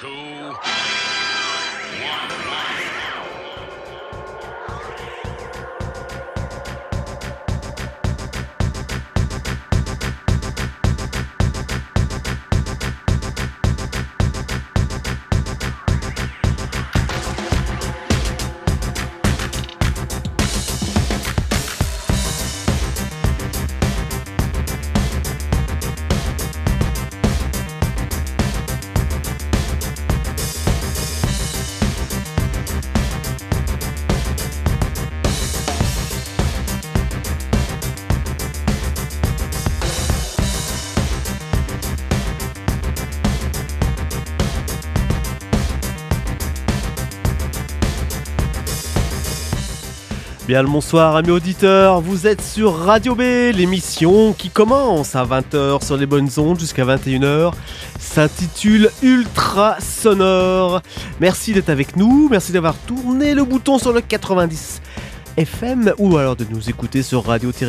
2, 1. Bien le bonsoir amis auditeurs, vous êtes sur Radio B, l'émission qui commence à 20h sur les bonnes ondes jusqu'à 21h, s'intitule Ultra Sonore. Merci d'être avec nous, merci d'avoir tourné le bouton sur le 90 FM ou alors de nous écouter sur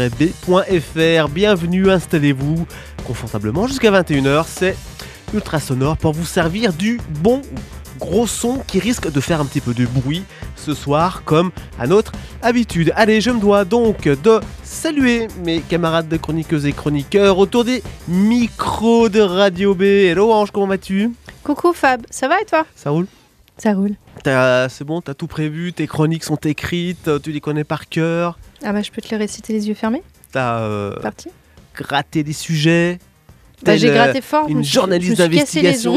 radio-b.fr. Bienvenue, installez-vous confortablement jusqu'à 21h, c'est Ultra Sonore pour vous servir du bon gros son qui risque de faire un petit peu de bruit ce soir comme à notre habitude. Allez, je me dois donc de saluer mes camarades de chroniqueuses et chroniqueurs autour des micros de Radio B. Hello Ange, comment vas-tu ? Coucou Fab, ça va et toi ? Ça roule ? Ça roule. C'est bon, t'as tout prévu, tes chroniques sont écrites, tu les connais par cœur. Ah bah je peux te les réciter les yeux fermés. T'as Parti. gratté des sujets. Bah, j'ai gratté fort. Une journaliste d'investigation.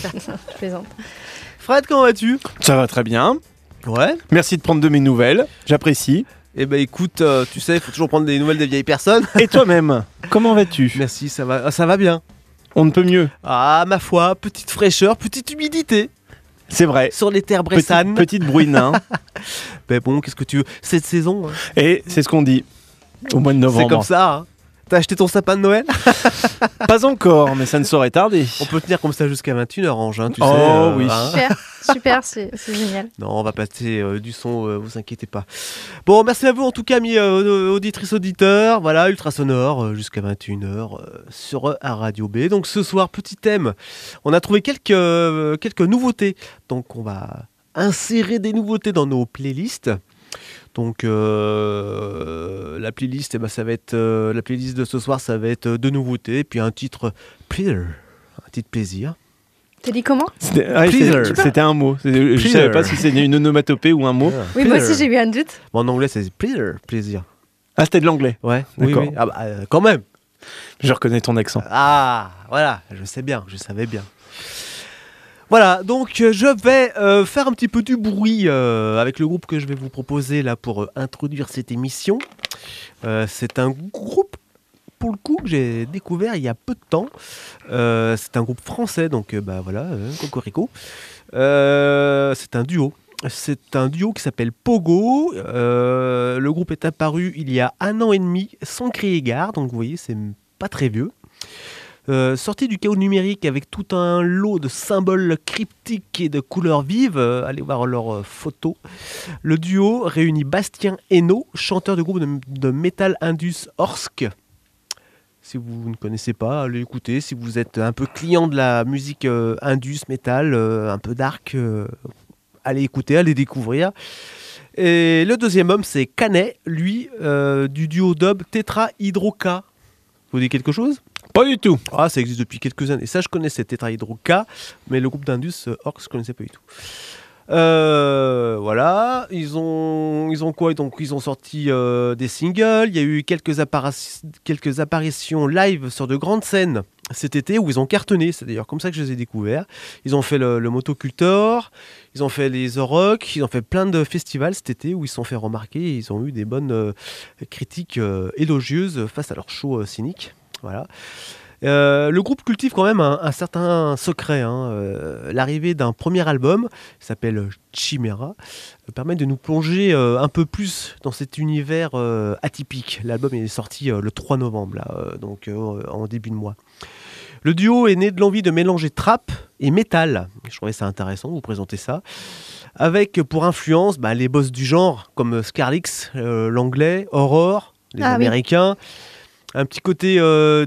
Je plaisante. Fred, comment vas-tu ? Ça va très bien. Ouais. Merci de prendre de mes nouvelles, j'apprécie. Eh ben écoute, tu sais, il faut toujours prendre des nouvelles des vieilles personnes. Et toi-même, comment vas-tu ? Merci, ça va bien. On ne peut mieux. Ah, ma foi, petite fraîcheur, petite humidité C'est vrai. sur les terres bressanes. Petite bruine, hein. Ben bon, qu'est-ce que tu veux ? Cette saison, hein. Et c'est ce qu'on dit au mois de novembre. C'est comme ça, hein. T'as acheté ton sapin de Noël ? Pas encore, mais ça ne saurait tarder. On peut tenir comme ça jusqu'à 21h, Ange, hein, tu sais. Oh oui. Hein. Super, c'est génial. Non, on va passer du son, vous inquiétez pas. Bon, merci à vous en tout cas, amis auditrices, auditeurs. Voilà, Ultra Sonore jusqu'à 21h sur Radio B. Donc ce soir, petit thème. On a trouvé quelques nouveautés. Donc on va insérer des nouveautés dans nos playlists. Donc la playlist, ça va être la playlist de ce soir, ça va être de nouveautés, et puis un titre pleasure, un titre plaisir. T'as dit comment ? C'était un mot. Je ne savais pas si c'était une onomatopée ou un mot. Oui, moi aussi j'ai eu un doute. Bon, en anglais, c'est pleasure, plaisir. Ah, c'était de l'anglais. Ouais, d'accord. Oui. Ah bah, quand même. Je reconnais ton accent. Ah, voilà, je savais bien. Voilà, donc je vais faire un petit peu du bruit avec le groupe que je vais vous proposer là pour introduire cette émission. C'est un groupe, pour le coup, que j'ai découvert il y a peu de temps. C'est un groupe français, donc voilà, Cocorico. C'est un duo. C'est un duo qui s'appelle Pogo. Le groupe est apparu il y a 1 an et demi, sans crier gare, donc vous voyez, c'est pas très vieux. Sorti du chaos numérique avec tout un lot de symboles cryptiques et de couleurs vives, allez voir leurs photos. Le duo réunit Bastien Hainaut, chanteur du groupe de metal indus Orsk. Si vous ne connaissez pas, allez écouter. Si vous êtes un peu client de la musique indus, metal, un peu dark, allez écouter, allez découvrir. Et le deuxième homme, c'est Canet, lui, du duo dub Tetrahydro-K. Vous dites quelque chose ? Pas du tout. Ah, ça existe depuis quelques années. Ça, je connaissais Tetrahydro-K, mais le groupe d'Indus, Orcs, je ne connaissais pas du tout. Voilà, ils ont quoi ? Donc, ils ont sorti des singles. Il y a eu quelques apparitions live sur de grandes scènes cet été où ils ont cartonné. C'est d'ailleurs comme ça que je les ai découverts. Ils ont fait le Motocultor, ils ont fait les Orocs, ils ont fait plein de festivals cet été où ils se sont fait remarquer et ils ont eu des bonnes critiques élogieuses face à leur show cynique. Voilà. Le groupe cultive quand même un certain secret. L'arrivée d'un premier album, qui s'appelle Chimera, permet de nous plonger un peu plus dans cet univers atypique. L'album est sorti le 3 novembre, là, donc en début de mois. Le duo est né de l'envie de mélanger trap et métal. Je trouvais ça intéressant de vous présenter ça. Avec pour influence les boss du genre, comme Skrillex, l'anglais, Aurore, les Américains. Oui. Un petit côté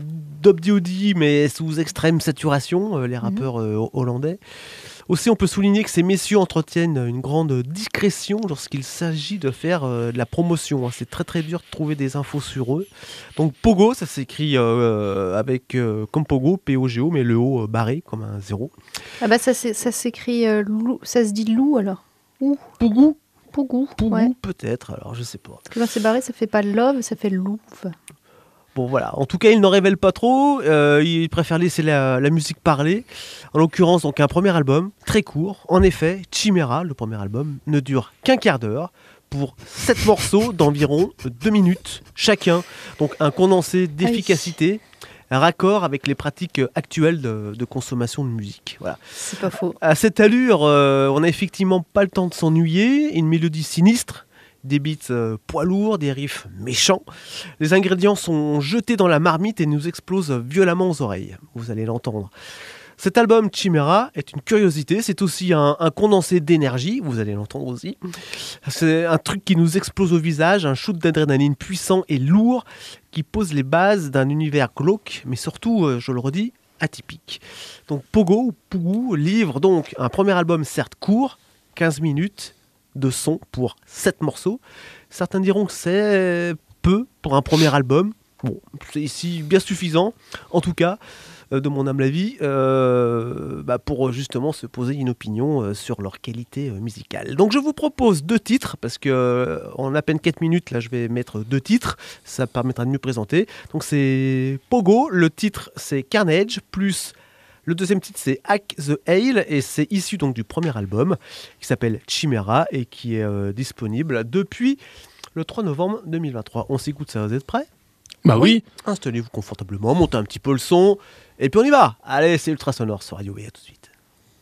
dub DOD, mais sous extrême saturation, les rappeurs hollandais. Aussi, on peut souligner que ces messieurs entretiennent une grande discrétion lorsqu'il s'agit de faire de la promotion. C'est très très dur de trouver des infos sur eux. Donc Pogo, ça s'écrit avec comme Pogo, P-O-G-O, mais le O barré comme un 0. Ah bah ça s'écrit loup, ça se dit loup alors. Ou Pougou, Pougou. Pougou Ouais. peut-être, alors je sais pas. Parce que quand c'est barré, ça fait pas love, ça fait loup. Bon voilà, en tout cas il n'en révèle pas trop, il préfère laisser la musique parler. En l'occurrence donc un premier album, très court. En effet, Chimera, le premier album, ne dure qu'un quart d'heure pour 7 morceaux d'environ 2 minutes chacun. Donc un condensé d'efficacité, un raccord avec les pratiques actuelles de consommation de musique. Voilà. C'est pas faux. À cette allure, on n'a effectivement pas le temps de s'ennuyer, une mélodie sinistre, des beats poids lourds, des riffs méchants. Les ingrédients sont jetés dans la marmite et nous explosent violemment aux oreilles. Vous allez l'entendre. Cet album Chimera est une curiosité, c'est aussi un condensé d'énergie, vous allez l'entendre aussi. C'est un truc qui nous explose au visage, un shoot d'adrénaline puissant et lourd qui pose les bases d'un univers glauque, mais surtout, je le redis, atypique. Donc Pogo ou Pougou livre donc un premier album certes court, 15 minutes, de son pour 7 morceaux. Certains diront que c'est peu pour un premier album. Bon, c'est ici bien suffisant, en tout cas, de mon humble avis, pour justement se poser une opinion sur leur qualité musicale. Donc je vous propose 2 titres, parce que en à peine 4 minutes, là je vais mettre 2 titres, ça permettra de mieux présenter. Donc c'est Pogo, le titre c'est Carnage, plus le deuxième titre c'est Hack the Hail et c'est issu donc du premier album qui s'appelle Chimera et qui est disponible depuis le 3 novembre 2023. On s'écoute ça, vous êtes prêts ? Bah oui. Installez-vous confortablement, montez un petit peu le son et puis on y va. Allez, c'est Ultra Sonore sur Radio V, à tout de suite.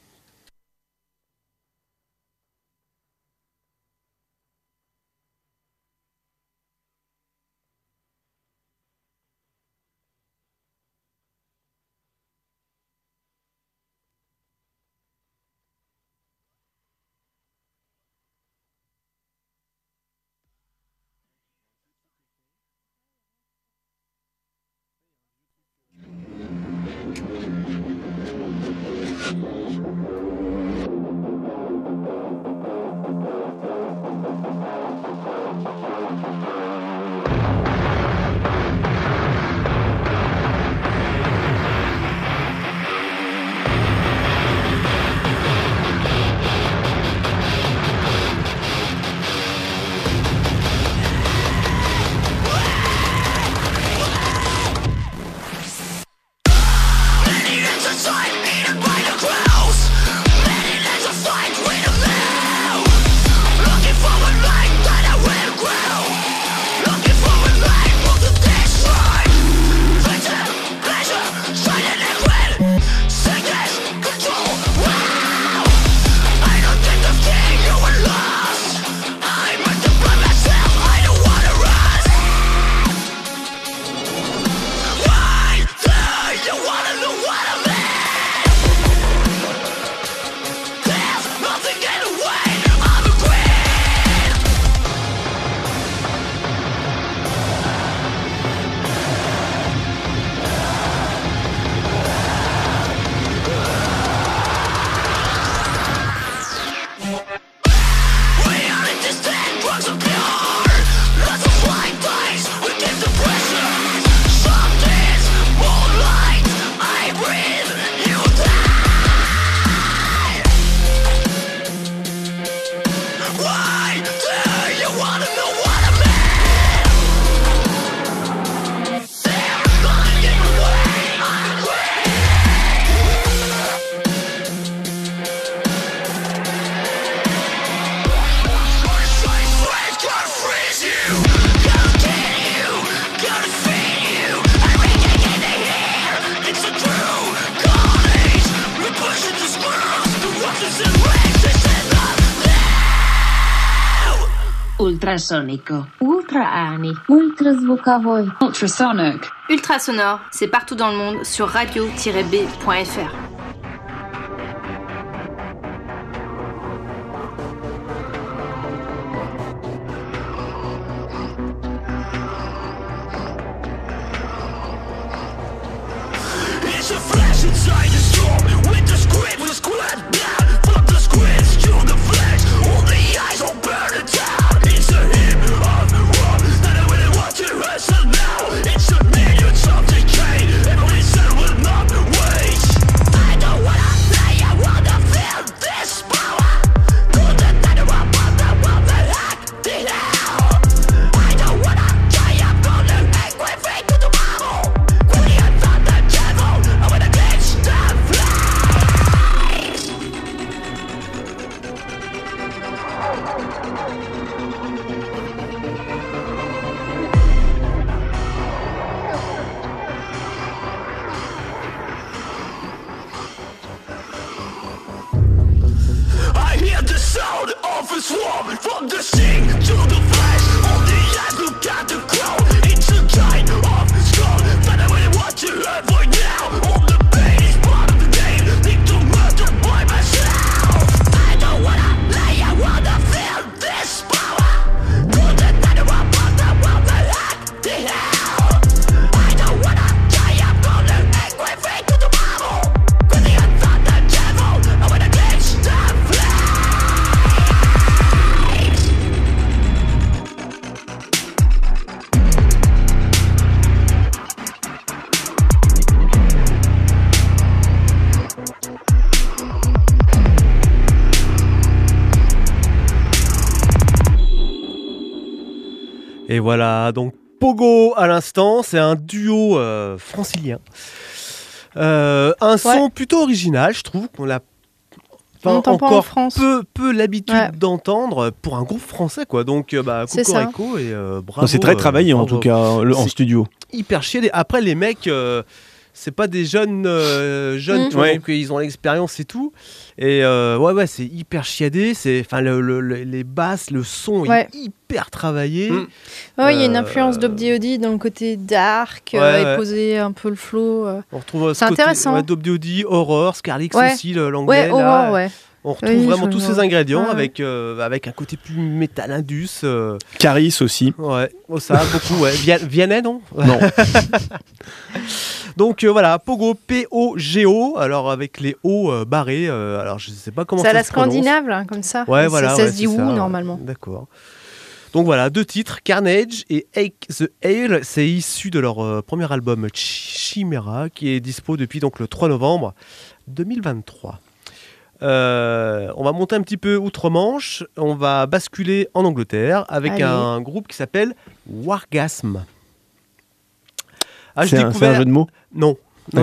Ultrasonico. Ultraani. Ultrazvukovoi. Ultrasonic. Ultrasonore, c'est partout dans le monde sur radio-b.fr. Et voilà, donc Pogo à l'instant, c'est un duo francilien. Un son plutôt original, je trouve, qu'on a encore peu l'habitude d'entendre pour un groupe français, quoi. Donc, Cocorico et bravo. C'est très travaillé en tout cas en studio. Hyper chiadé. Après, les mecs, c'est pas des jeunes, tu vois, donc ils ont l'expérience et tout. Et c'est hyper chiadé. Les basses, le son est hyper travaillé. Il y a une influence d'Obdiodi dans le côté dark, et poser un peu le flow. On retrouve c'est intéressant. d'Obdiodi, Horror, Scarlix aussi, l'anglais. On retrouve vraiment tous ces ingrédients avec un côté plus métal indus. Caris aussi. Ouais, ça, beaucoup. Vianney, non ? Non. Donc voilà, Pogo, P-O-G-O, alors avec les O barrés, alors je ne sais pas comment ça se prononce. C'est à la scandinave, là, comme ça. Ouais, voilà. Ça se dit où, normalement. D'accord. Donc voilà, 2 titres, Carnage et Ake the Ale, c'est issu de leur premier album Chimera, qui est dispo depuis donc, le 3 novembre 2023. On va monter un petit peu outre-Manche, on va basculer en Angleterre avec un groupe qui s'appelle Wargasm. C'est un jeu de mots ? Non.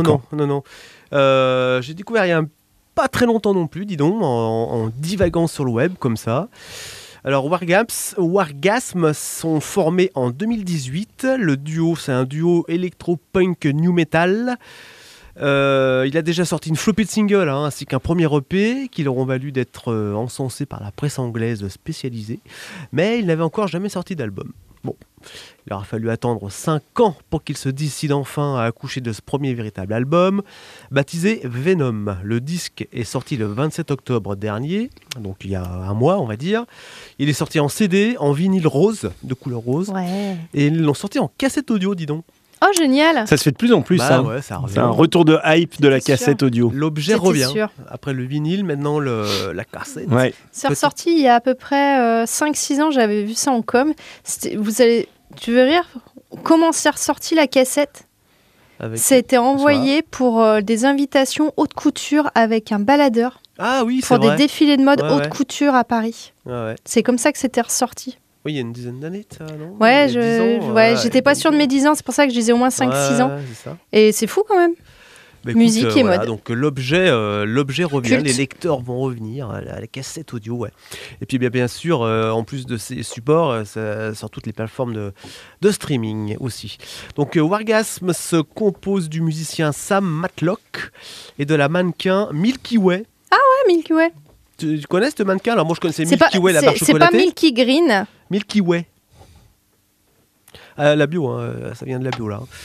J'ai découvert il y a pas très longtemps non plus, dis donc, en divagant sur le web comme ça. Alors Wargasm sont formés en 2018. Le duo, c'est un duo électro-punk new metal. Il a déjà sorti une flopée de singles ainsi qu'un premier EP qui leur ont valu d'être encensés par la presse anglaise spécialisée. Mais ils n'avaient encore jamais sorti d'album. Bon, il aura fallu attendre 5 ans pour qu'ils se décident enfin à accoucher de ce premier véritable album, baptisé Venom. Le disque est sorti le 27 octobre dernier, donc il y a un mois on va dire. Il est sorti en CD, en vinyle rose, de couleur rose, et ils l'ont sorti en cassette audio, dis donc. Oh, génial! Ça se fait de plus en plus, ça revient. C'est un retour de hype de la cassette audio. L'objet revient. Après le vinyle, maintenant la cassette. Ouais. C'est ressorti il y a à peu près 5-6 ans, j'avais vu ça en com. Tu veux rire? Comment c'est ressorti la cassette? Ça a été envoyé pour des invitations haute couture avec un baladeur. Ah oui, c'est pour vrai. Des défilés de mode haute couture à Paris. C'est comme ça que c'était ressorti. Oui, il y a une dizaine d'années, ça, non? J'étais pas sûre de mes 10 ans, c'est pour ça que je disais au moins 5-6 ans. C'est ça. Et c'est fou quand même. Musique et mode. Donc l'objet revient, les lecteurs vont revenir, la cassette audio, Et puis bien sûr, en plus de ces supports, sur toutes les plateformes de streaming aussi. Donc Wargasm se compose du musicien Sam Matlock et de la mannequin Milky Way. Ah ouais, Milky Way. Tu connais ce mannequin? Alors moi je connaissais Milky Way, la barre chocolatée. C'est pas Milky Green. Milky Way. La bio, ça vient de la bio là.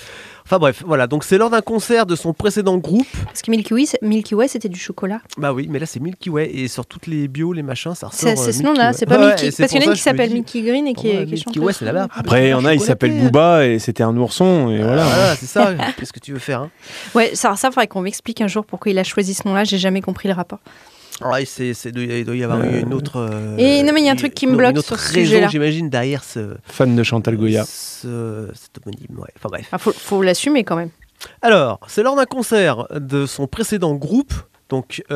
Enfin bref, voilà. Donc c'est lors d'un concert de son précédent groupe. Parce que Milky Way, c'était du chocolat. Bah oui, mais là c'est Milky Way et sur toutes les bios, les machins, ça ressort. C'est ce nom-là, c'est pas Milky. Parce qu'il y en a une qui s'appelle Milky Green et qui est Milky chanteuse. Way, c'est là-bas. Après, il y en a, il s'appelle Booba et c'était un ourson. Et voilà. Voilà, c'est ça. Qu'est-ce que tu veux faire, hein? Ouais, ça faudrait qu'on m'explique un jour pourquoi il a choisi ce nom-là. J'ai jamais compris le rapport. Alors, il doit y avoir eu une autre. Non, mais il y a un truc qui me bloque sur ce sujet-là. J'imagine, derrière ce. Fan de Chantal Goya. Cet homonyme, ouais. Enfin bref. Faut l'assumer quand même. Alors, c'est lors d'un concert de son précédent groupe, donc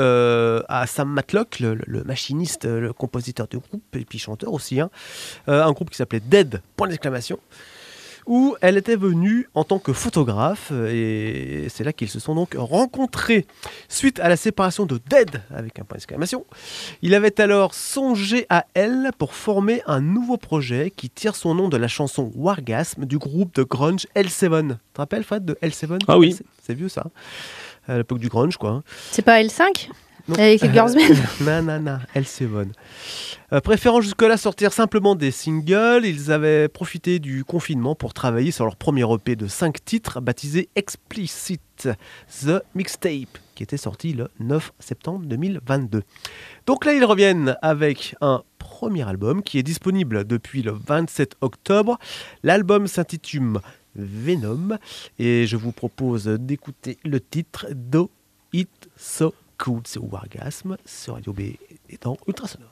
à Sam Matlock, le machiniste, le compositeur du groupe et puis chanteur aussi, hein, un groupe qui s'appelait Dead, point d'exclamation, où elle était venue en tant que photographe et c'est là qu'ils se sont donc rencontrés. Suite à la séparation de Dead, avec un point d'exclamation, il avait alors songé à elle pour former un nouveau projet qui tire son nom de la chanson Wargasm du groupe de grunge L7. Tu te rappelles, Fred, de L7? Ah oui. C'est vieux ça, à l'époque du grunge quoi. C'est pas L5 Non. Avec Girls Band. Non, L7. Préférant jusque-là sortir simplement des singles, ils avaient profité du confinement pour travailler sur leur premier EP de 5 titres baptisé Explicit, The Mixtape, qui était sorti le 9 septembre 2022. Donc là, ils reviennent avec un premier album qui est disponible depuis le 27 octobre. L'album s'intitule Venom et je vous propose d'écouter le titre Do It So Cool. C'est Wargasm sur Radio B et dans Ultrasonore.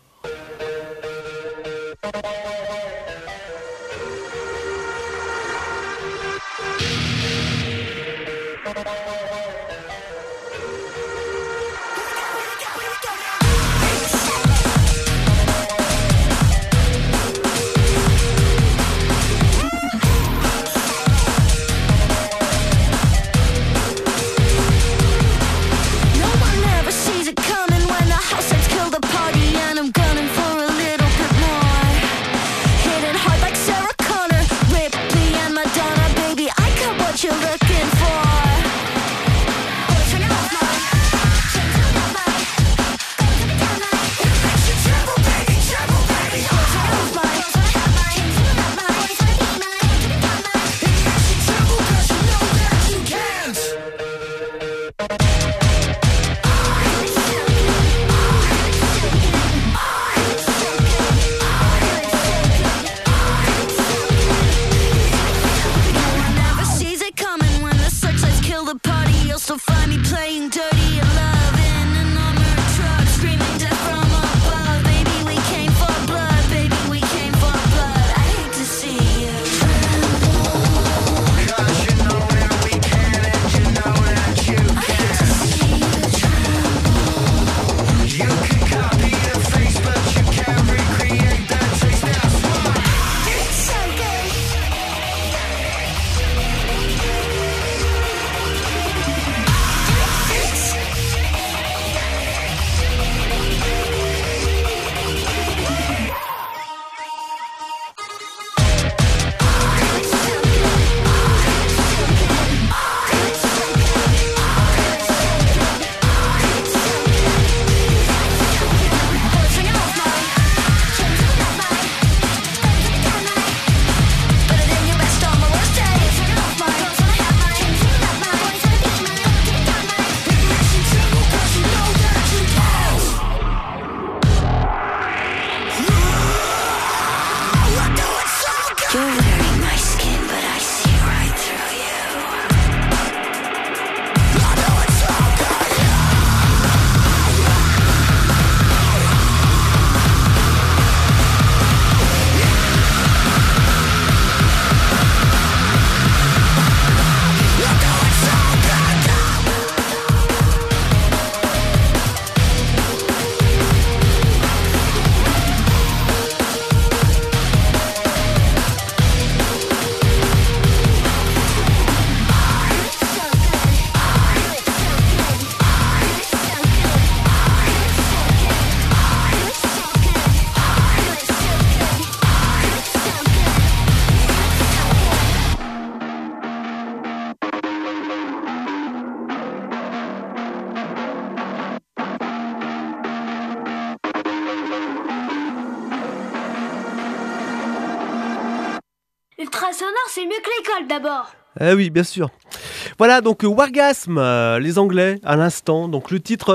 Ultrasonore, c'est mieux que l'école d'abord. Ah oui, bien sûr. Voilà, donc Wargasm, les Anglais, à l'instant. Donc le titre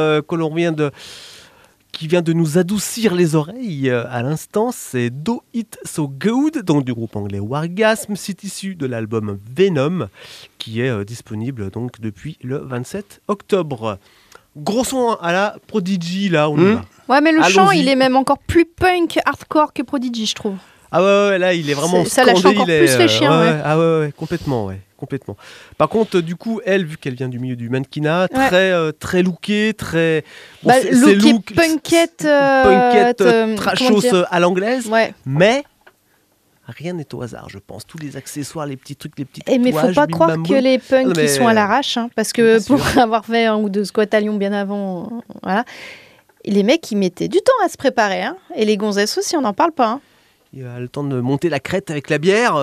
qui vient de nous adoucir les oreilles à l'instant, c'est Do It So Good, donc du groupe anglais Wargasm. C'est issu de l'album Venom, qui est disponible donc depuis le 27 octobre. Gros son à la Prodigy, là, on y va. Ouais, mais le Allons-y. chant, il est même encore plus punk, hardcore que Prodigy, je trouve. Ah ouais, là, il est vraiment Ça lâche encore plus les chiens, ouais. Ah ouais, complètement. Par contre, du coup, elle, vu qu'elle vient du milieu du mannequinat, très lookée, très... Bon, look punkette, trashos à l'anglaise, ouais. Mais rien n'est au hasard, je pense. Tous les accessoires, les petits trucs, les petits tatouages... Mais faut pas croire que les punks, ils sont à l'arrache, hein, parce que pour avoir fait un ou deux squats à Lyon bien avant, voilà, les mecs, ils mettaient du temps à se préparer, hein, et les gonzesses aussi, on n'en parle pas, hein. Il a le temps de monter la crête avec la bière.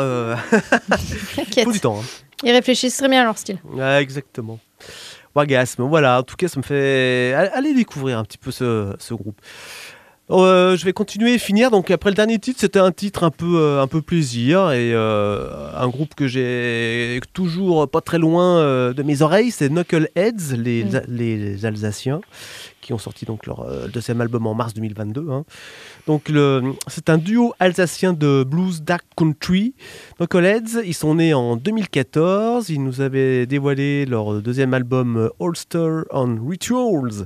Il faut du temps. Hein. Ils réfléchissent très bien à leur style. Ouais, exactement. Wargasm, voilà. En tout cas, ça me fait aller découvrir un petit peu ce groupe. Je vais continuer et finir. Donc après le dernier titre, c'était un titre un peu plaisir et un groupe que j'ai toujours pas très loin de mes oreilles, c'est Knuckleheads, les Alsaciens, qui ont sorti donc leur deuxième album en mars 2022. Hein. Donc c'est un duo alsacien de blues dark country. Knuckleheads, ils sont nés en 2014. Ils nous avaient dévoilé leur deuxième album Holster on Rituals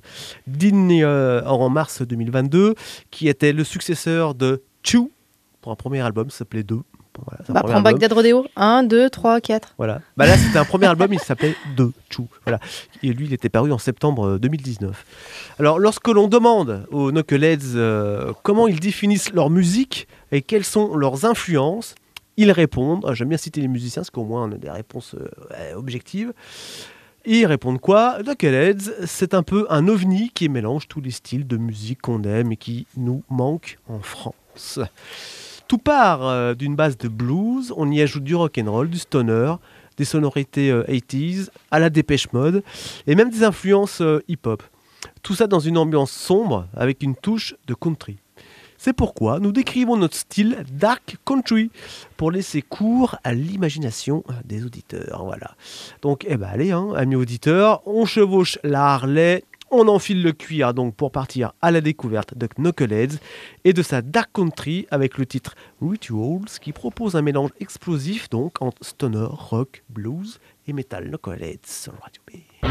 en mars 2022, qui était le successeur de Chew pour un premier album, ça s'appelait 2. Voilà, prends Bagdad Rodeo, 1, 2, 3, 4. Voilà. Là, c'était un premier album, il s'appelait 2, Chew. Voilà. Et lui, il était paru en septembre 2019. Alors, lorsque l'on demande aux Knuckleheads comment ils définissent leur musique et quelles sont leurs influences, ils répondent, j'aime bien citer les musiciens, parce qu'au moins on a des réponses objectives. Et ils répondent quoi ? Knuckleheads, c'est un peu un ovni qui mélange tous les styles de musique qu'on aime et qui nous manque en France. Tout part d'une base de blues, on y ajoute du rock'n'roll, du stoner, des sonorités 80s, à la Dépêche Mode, et même des influences hip-hop. Tout ça dans une ambiance sombre, avec une touche de country. C'est pourquoi nous décrivons notre style dark country, pour laisser cours à l'imagination des auditeurs. Voilà. Donc, allez, amis auditeurs, on chevauche la Harley, on enfile le cuir donc pour partir à la découverte de Knuckleheads et de sa dark country avec le titre Rituals qui propose un mélange explosif donc entre stoner, rock, blues et metal. Knuckleheads sur Radio B.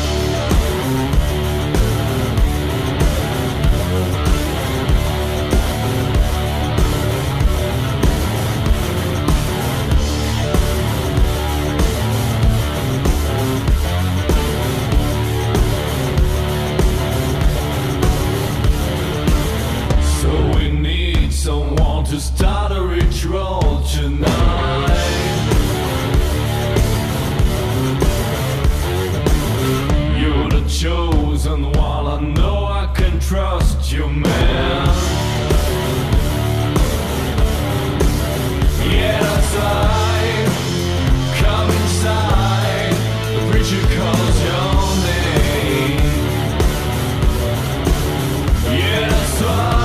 Someone to start a ritual tonight. You're the chosen one, I know I can trust you, man. Yeah, that's right. Come inside. The preacher calls your name. Yeah, that's right.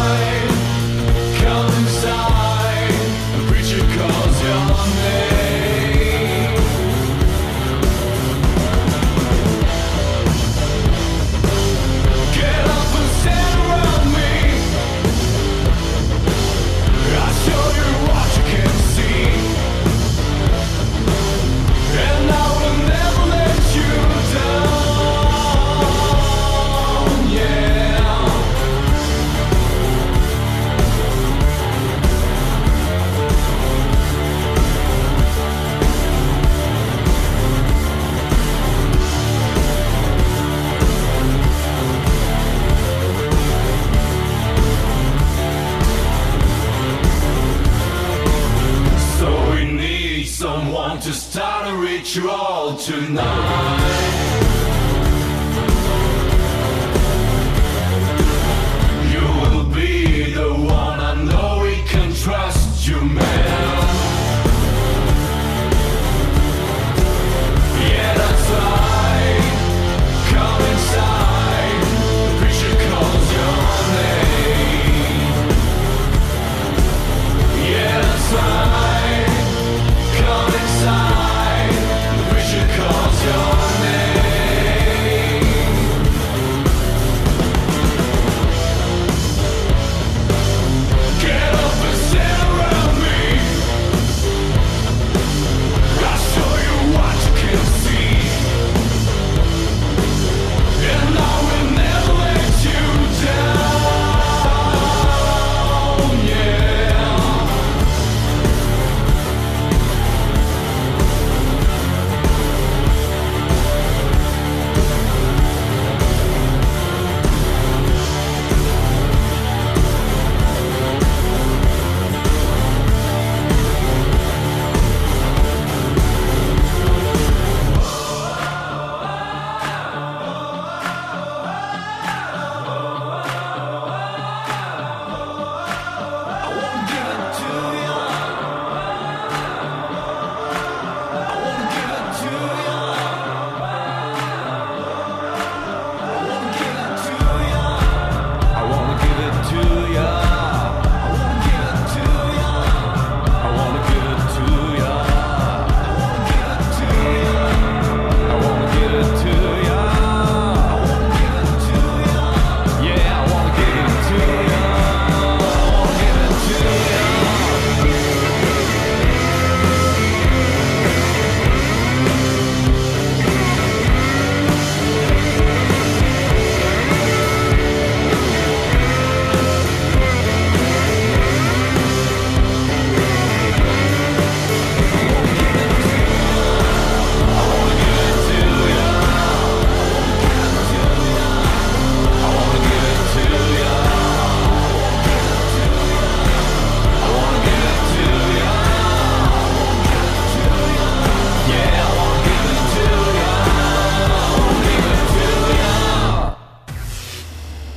To start a ritual tonight. You will be the one, I know we can trust you, man. Yeah, that's right. Come inside. The preacher calls your name. Yeah, that's right. Come inside, the preacher calls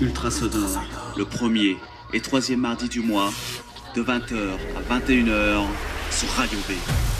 Ultra Sonore, le premier et troisième mardi du mois, de 20h à 21h sur Radio B.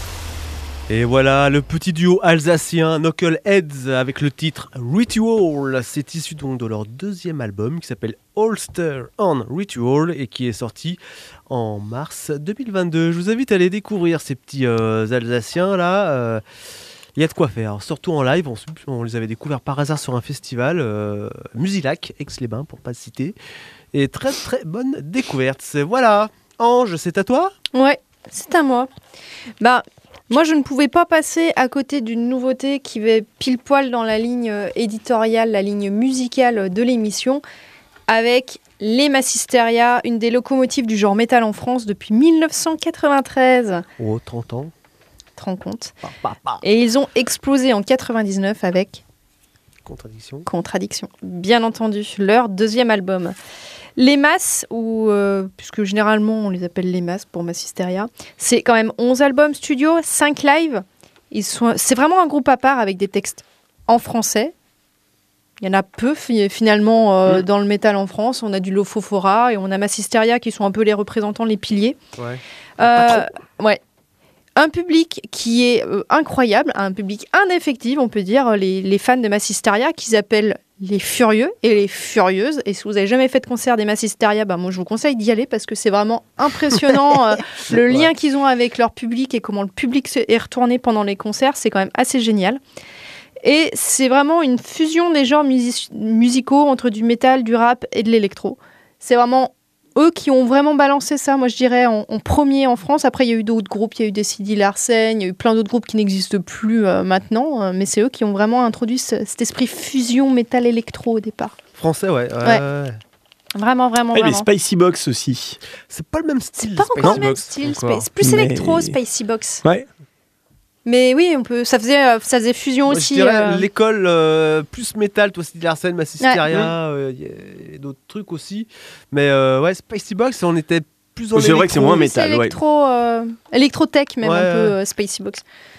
Et voilà, le petit duo alsacien Knuckleheads avec le titre Ritual. C'est issu donc de leur deuxième album qui s'appelle Holster on Ritual et qui est sorti en mars 2022. Je vous invite à aller découvrir ces petits alsaciens là. Il y a de quoi faire, surtout en live. On les avait découverts par hasard sur un festival, Musilac, Aix-les-Bains pour pas le citer. Et très très bonne découverte. Voilà, Ange, c'est à toi ? Ouais, c'est à moi. Moi, je ne pouvais pas passer à côté d'une nouveauté qui va pile poil dans la ligne éditoriale, la ligne musicale de l'émission, avec les Massisteria, une des locomotives du genre métal en France depuis 1993. Oh, 30 ans. Tu te rends compte ? Et ils ont explosé en 99 avec... Contradiction. Bien entendu, leur deuxième album. Les Masses, puisque généralement on les appelle les Masses pour Massisteria, c'est quand même 11 albums studio, 5 live. C'est vraiment un groupe à part avec des textes en français. Il y en a peu finalement dans le métal en France. On a du Lofofora et on a Massisteria qui sont un peu les représentants, les piliers. Ouais. Un public qui est incroyable, un public indéfectible, on peut dire, les fans de Massisteria, qu'ils appellent les furieux et les furieuses. Et si vous n'avez jamais fait de concert des Massisteria, moi je vous conseille d'y aller parce que c'est vraiment impressionnant le lien qu'ils ont avec leur public et comment le public est retourné pendant les concerts. C'est quand même assez génial. Et c'est vraiment une fusion des genres musicaux entre du métal, du rap et de l'électro. C'est vraiment eux qui ont vraiment balancé ça, moi je dirais, en premier en France. Après, il y a eu d'autres groupes, il y a eu des Sidi Larsen, il y a eu plein d'autres groupes qui n'existent plus maintenant, mais c'est eux qui ont vraiment introduit cet esprit fusion métal-électro au départ. Français, ouais. Vraiment. Les Spicy Box aussi. C'est pas le même style. C'est pas encore le même style. C'est plus électro, Spicy Box. Ouais. Mais oui, ça faisait fusion aussi. Je dirais l'école plus métal, toi Sidi Larsen, Massisteria, y a d'autres trucs aussi. Mais Spicy Box, on était plus en électro. C'est vrai que c'est moins métal. Électro-tech même, un peu Spicy Box.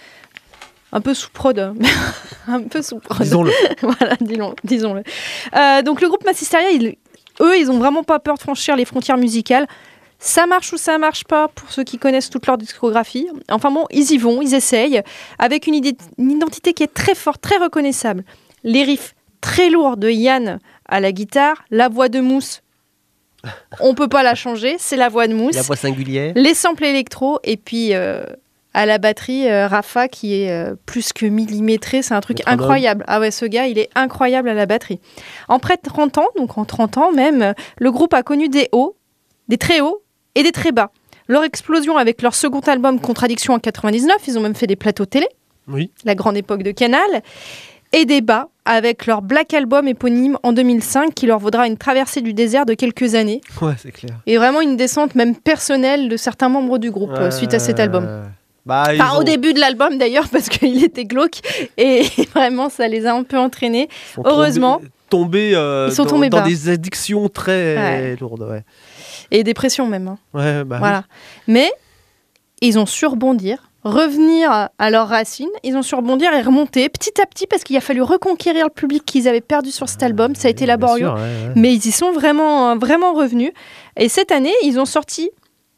Un peu sous prod. Un peu sous prod. Disons-le. Voilà, disons-le. Donc le groupe Massisteria, ils ont vraiment pas peur de franchir les frontières musicales. Ça marche ou ça marche pas pour ceux qui connaissent toute leur discographie. Enfin bon, ils y vont, ils essayent, avec une identité qui est très forte, très reconnaissable. Les riffs très lourds de Yann à la guitare, la voix de Mousse, on peut pas la changer, c'est la voix de Mousse. La voix singulière. Les samples électro, et puis à la batterie, Rafa qui est plus que millimétré, c'est un truc incroyable. Ah ouais, ce gars, il est incroyable à la batterie. En près de 30 ans, donc en 30 ans même, le groupe a connu des hauts, des très hauts, et des très bas. Leur explosion avec leur second album Contradiction en 99, ils ont même fait des plateaux télé, la grande époque de Canal, et des bas avec leur Black Album éponyme en 2005 qui leur vaudra une traversée du désert de quelques années. Ouais, c'est clair. Et vraiment une descente même personnelle de certains membres du groupe suite à cet album. Au début de l'album d'ailleurs parce qu'il était glauque et vraiment ça les a un peu entraînés. Heureusement. Ils sont tombés dans des addictions très lourdes. Ouais. Et dépression même. Voilà. Mais ils ont su rebondir, revenir à leurs racines. Ils ont su rebondir et remonter petit à petit parce qu'il a fallu reconquérir le public qu'ils avaient perdu sur cet album. Ça a été laborieux. Mais ils y sont vraiment, vraiment revenus. Et cette année, ils ont sorti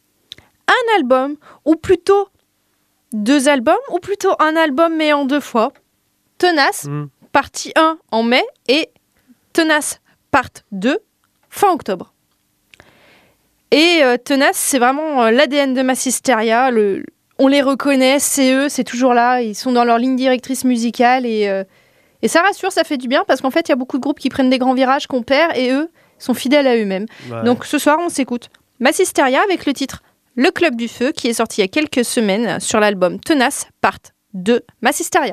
un album, ou plutôt 2 albums, ou plutôt un album mais en 2 fois. Tenace, partie 1 en mai et Tenace, part 2 fin octobre. Et Tenace, c'est vraiment l'ADN de Massisteria. On les reconnaît, c'est eux, c'est toujours là. Ils sont dans leur ligne directrice musicale et ça rassure, ça fait du bien parce qu'en fait, il y a beaucoup de groupes qui prennent des grands virages qu'on perd et eux sont fidèles à eux-mêmes. Ouais. Donc ce soir, on s'écoute Massisteria avec le titre Le Club du Feu qui est sorti il y a quelques semaines sur l'album Tenace, part 2 Massisteria.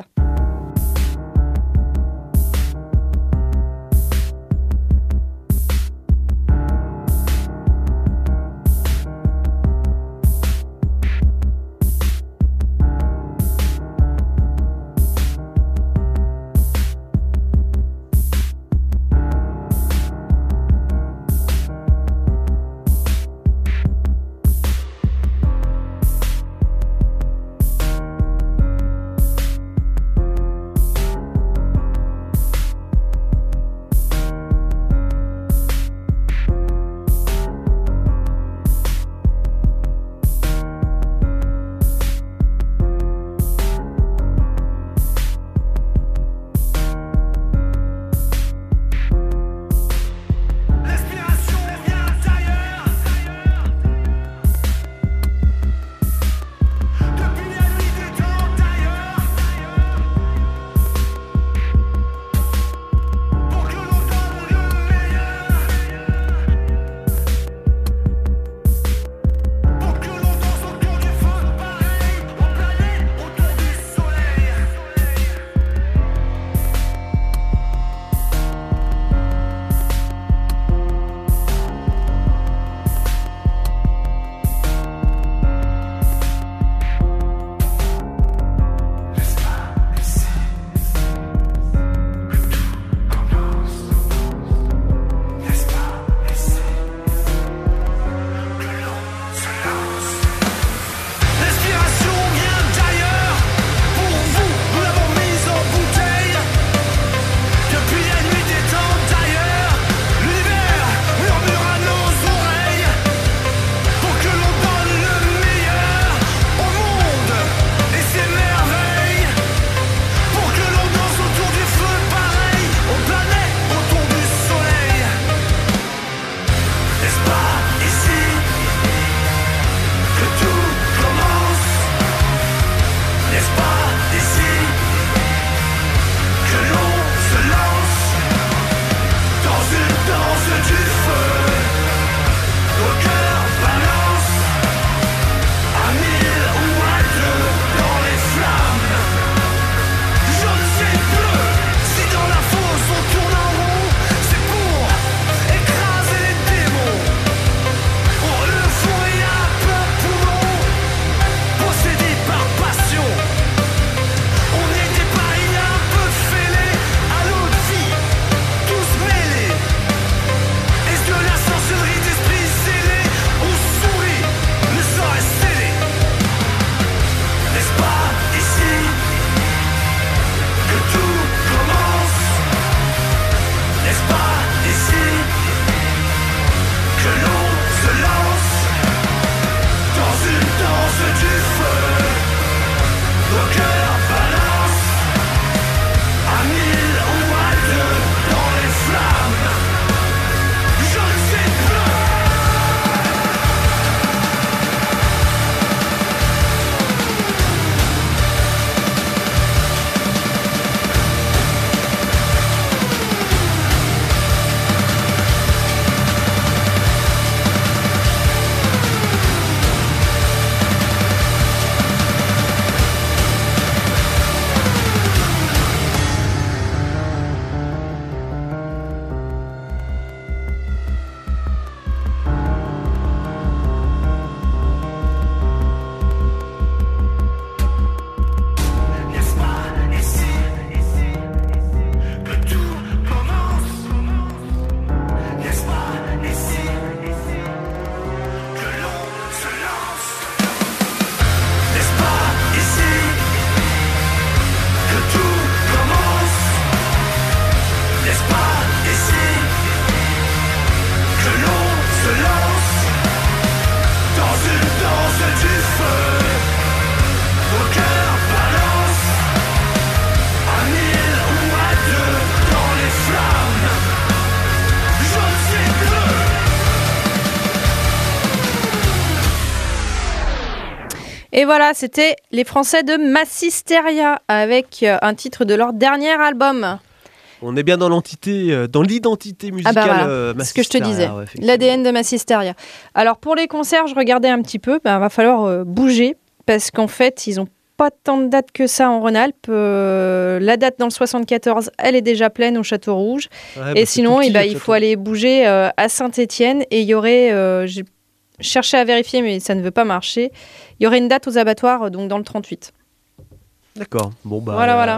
Et voilà, c'était les Français de Massisteria avec un titre de leur dernier album. On est bien dans l'identité musicale. Voilà, ce que je te disais, l'ADN de Massisteria. Alors pour les concerts, je regardais un petit peu, va falloir bouger parce qu'en fait, ils n'ont pas tant de dates que ça en Rhône-Alpes. La date dans le 74, elle est déjà pleine au Château Rouge. Et sinon, il faut aller bouger à Saint-Étienne. Et il y aurait, j'ai cherché à vérifier, mais ça ne veut pas marcher. Il y aurait une date aux abattoirs, donc dans le 38. D'accord. Bon, voilà.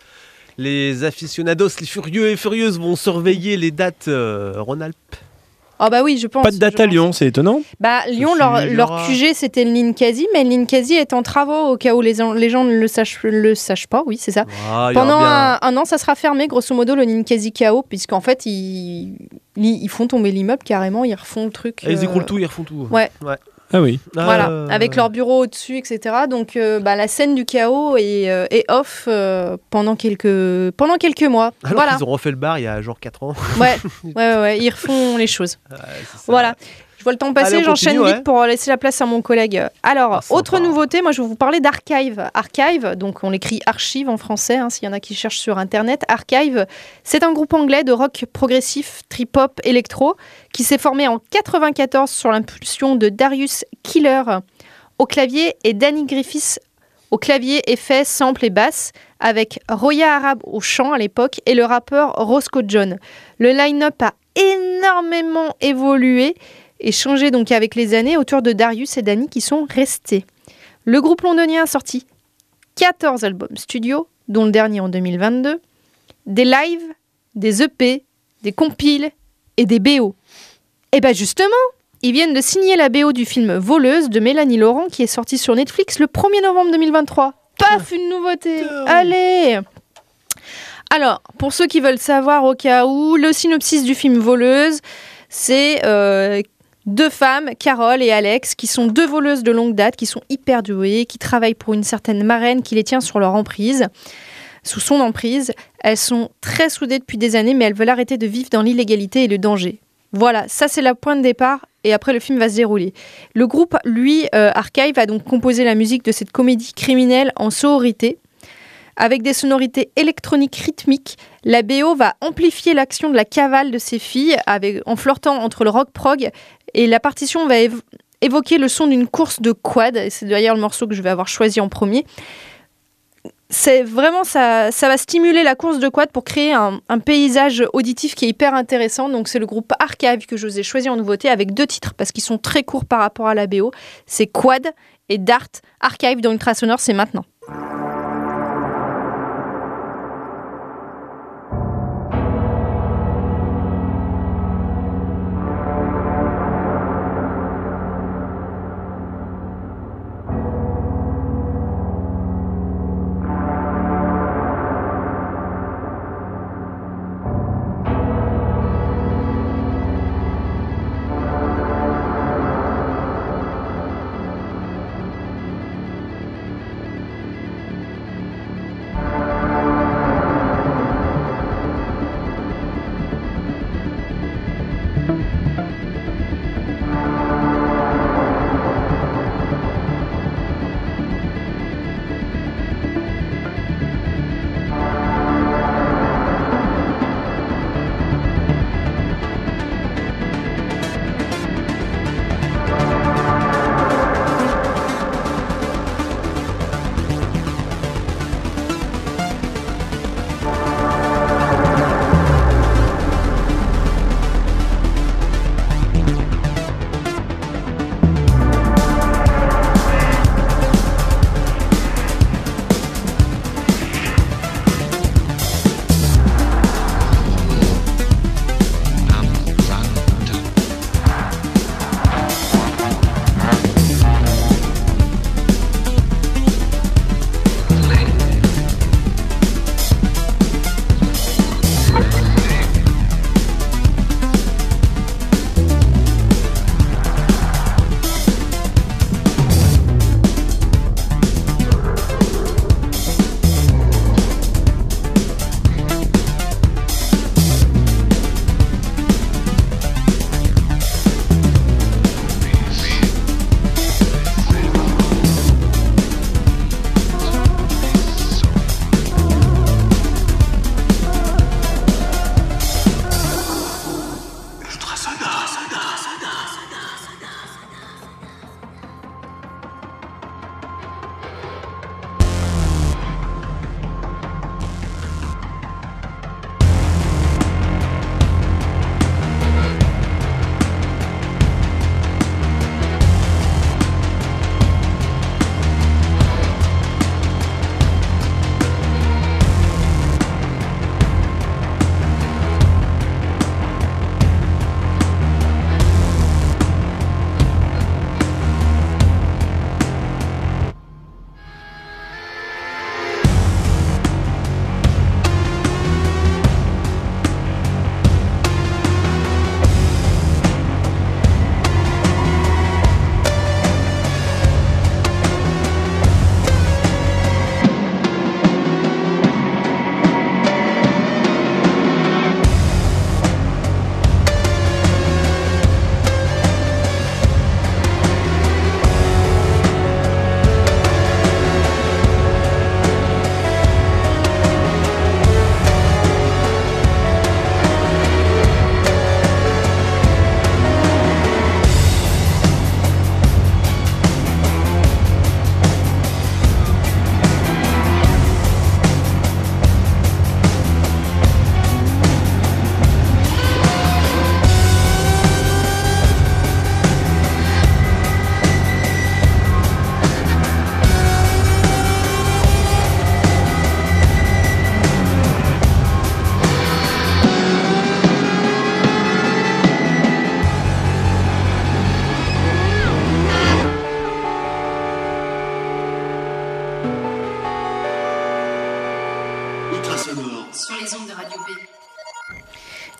Les aficionados, les furieux et furieuses vont surveiller les dates Rhône-Alpes. Ah bah oui, je pense. Pas de date à Lyon, c'est étonnant. Lyon, leur QG, c'était le Ninkasi, mais le Ninkasi est en travaux au cas où les gens ne le sachent pas, oui, c'est ça. Pendant un an, ça sera fermé, grosso modo, le Ninkasi KO, puisqu'en fait, ils font tomber l'immeuble carrément, ils refont le truc. Ils écroulent tout, ils refont tout. Ouais. Ah oui. Voilà, avec leur bureau au-dessus, etc. Donc la scène du chaos est off pendant quelques mois. Alors qu'ils ont refait le bar il y a genre 4 ans. Ouais, ils refont les choses. Voilà. Je vois le temps passer, j'enchaîne vite pour laisser la place à mon collègue. Alors, autre nouveauté, moi je vais vous parler d'Archive. Archive, donc on l'écrit archive en français, s'il y en a qui cherchent sur Internet. Archive, c'est un groupe anglais de rock progressif, trip-hop, électro, qui s'est formé en 94 sur l'impulsion de Darius Killer au clavier et Danny Griffiths au clavier, effets, samples et basses, avec Roya Arab au chant à l'époque et le rappeur Roscoe John. Le line-up a énormément évolué et changé donc avec les années autour de Darius et Danny qui sont restés. Le groupe londonien a sorti 14 albums studio, dont le dernier en 2022, des lives, des EP, des compiles et des BO. Et bien justement, ils viennent de signer la BO du film Voleuse de Mélanie Laurent qui est sorti sur Netflix le 1er novembre 2023. Paf, une nouveauté. Allez. Alors, pour ceux qui veulent savoir au cas où, le synopsis du film Voleuse, c'est 2 femmes, Carole et Alex, qui sont 2 voleuses de longue date, qui sont hyper douées, qui travaillent pour une certaine marraine qui les tient sur leur emprise. Sous son emprise, elles sont très soudées depuis des années, mais elles veulent arrêter de vivre dans l'illégalité et le danger. Voilà, ça c'est la point de départ, et après le film va se dérouler. Le groupe, lui, Archive, a donc composé la musique de cette comédie criminelle en sonorité. Avec des sonorités électroniques rythmiques, la BO va amplifier l'action de la cavale de ces filles en flirtant entre le rock prog, et la partition va évoquer le son d'une course de quad, et c'est d'ailleurs le morceau que je vais avoir choisi en premier. C'est vraiment, ça va stimuler la course de quad pour créer un paysage auditif qui est hyper intéressant. Donc c'est le groupe Archive que je vous ai choisi en nouveauté avec 2 titres parce qu'ils sont très courts par rapport à la BO. C'est Quad et Dart. Archive dans Ultra Sonore, c'est maintenant.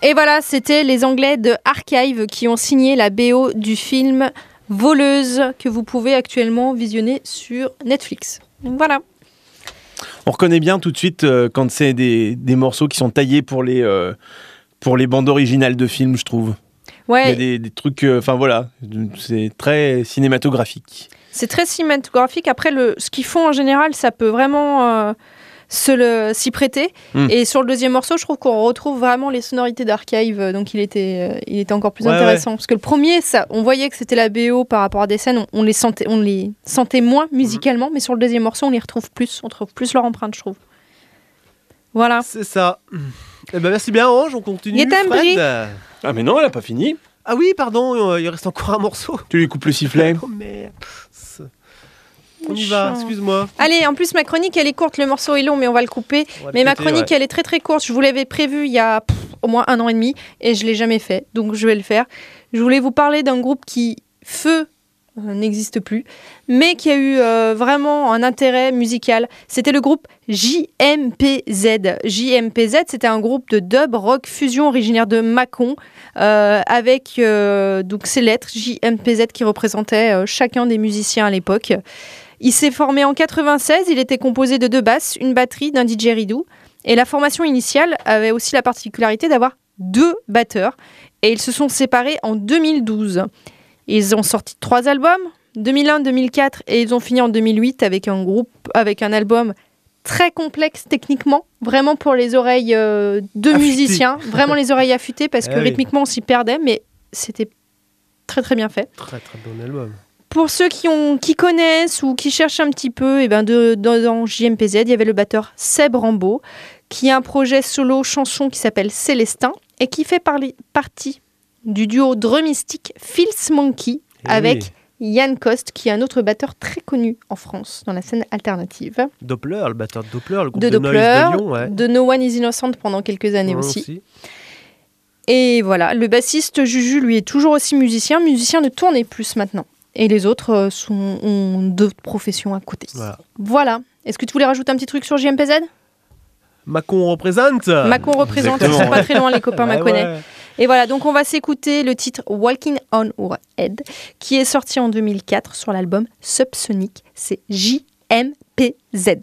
Et voilà, c'était les Anglais de Archive qui ont signé la BO du film Voleuse que vous pouvez actuellement visionner sur Netflix. Donc voilà. On reconnaît bien tout de suite quand c'est des morceaux qui sont taillés pour les bandes originales de films, je trouve. Ouais. Il y a des trucs, voilà, c'est très cinématographique. C'est très cinématographique. Après, ce qu'ils font en général, ça peut vraiment s'y prêter. Et sur le deuxième morceau, je trouve qu'on retrouve vraiment les sonorités d'Archive. Donc, il était encore plus intéressant. Parce que le premier, on voyait que c'était la BO par rapport à des scènes. On les sentait moins musicalement. Mais sur le deuxième morceau, on les retrouve plus. On retrouve plus leur empreinte, je trouve. Voilà. C'est ça. Eh ben, merci bien, Ange. On continue. Fred. Ah, mais non, elle n'a pas fini. Ah oui, pardon, il reste encore un morceau. Tu lui coupes le sifflet. Oh merde. On y va, excuse-moi. Allez, en plus, ma chronique, elle est courte. Le morceau est long, mais on va le couper. Mais ma chronique, elle est très très courte. Je vous l'avais prévue il y a au moins 1 an et demi et je ne l'ai jamais fait. Donc, je vais le faire. Je voulais vous parler d'un groupe qui, Feu, n'existe plus, mais qui a eu vraiment un intérêt musical. C'était le groupe JMPZ. JMPZ, c'était un groupe de dub rock fusion originaire de Mâcon, avec donc ces lettres JMPZ qui représentaient chacun des musiciens à l'époque. Il s'est formé en 96, il était composé de 2 basses, une batterie, d'un didgeridoo, et la formation initiale avait aussi la particularité d'avoir 2 batteurs, et ils se sont séparés en 2012. Ils ont sorti 3 albums, 2001, 2004, et ils ont fini en 2008 avec un album très complexe techniquement, vraiment pour les oreilles de musiciens, vraiment les oreilles affûtées, parce que rythmiquement on s'y perdait, mais c'était très très bien fait. Très très bon album. Pour ceux qui connaissent ou qui cherchent un petit peu, dans JMPZ, il y avait le batteur Seb Rambaud, qui a un projet solo chanson qui s'appelle Célestin, et qui fait partie du duo drumistique Feels Monkey avec Yann Coste, qui est un autre batteur très connu en France dans la scène alternative. Doppler, le batteur de Doppler, le groupe de Doppler, Noise de Lyon. De No One Is Innocent pendant quelques années aussi. Et voilà, le bassiste Juju, lui, est toujours aussi musicien de tourne et plus maintenant. Et les autres ont d'autres professions à côté. Voilà. Est-ce que tu voulais rajouter un petit truc sur JMPZ ? Mâcon représente. Mâcon représente, ils sont pas très loin les copains mâconnais. Et voilà, donc on va s'écouter le titre Walking on Our Head, qui est sorti en 2004 sur l'album Subsonic. C'est JMPZ.